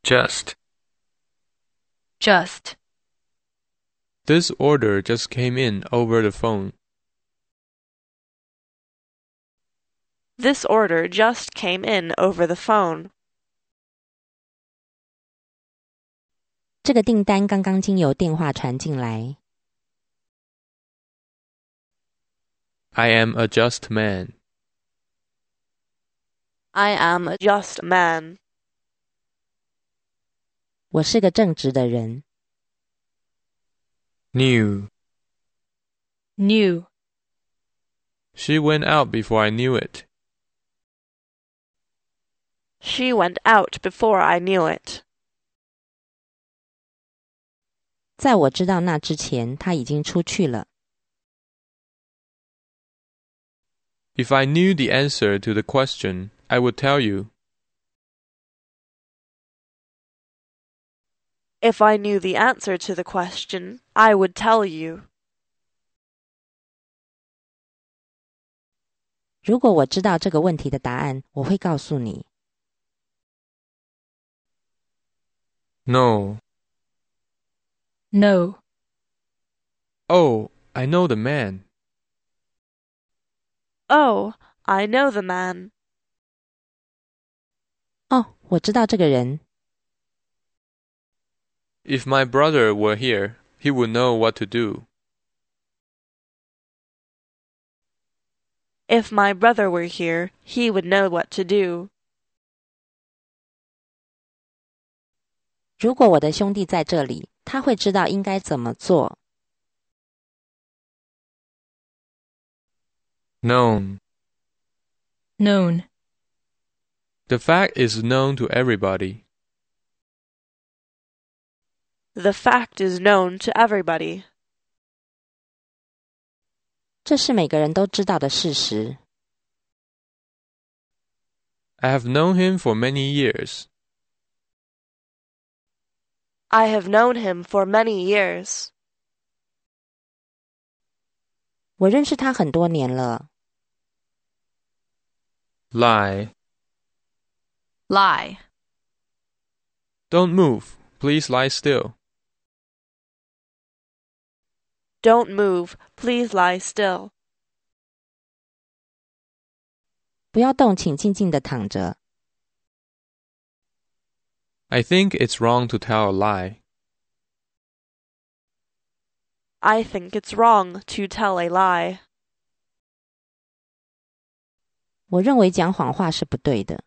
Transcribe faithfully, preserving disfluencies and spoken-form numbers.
Just. Just. This order just came in over the phone. This order just came in over the phone. 这个订单刚刚经由电话传进来。 I am a just man. I am a just man. 我是个正直的人。 Knew. Knew. She went out before I knew it. She went out before I knew it. 在我知道那之前，她已经出去了。 If I knew the answer to the question, I would tell you. If I knew the answer to the question, I would tell you. 如果我知道这个问题的答案，我会告诉你。 No. No. Oh, I know the man. Oh, I know the man. 哦，我知道这个人。 If my brother were here, he would know what to do. If my brother were here, he would know what to do. 如果我的兄弟在这里，他会知道应该怎么做。 Known. Known. The fact is known to everybody. The fact is known to everybody. 这是每个人都知道的事实。 I have known him for many years. I have known him for many years. 我认识他很多年了。 Lie. Lie. Don't move. Please lie still. Don't move. Please lie still. 不要动，请静静地躺着。 I think it's wrong to tell a lie. I think it's wrong to tell a lie. 我认为讲谎话是不对的。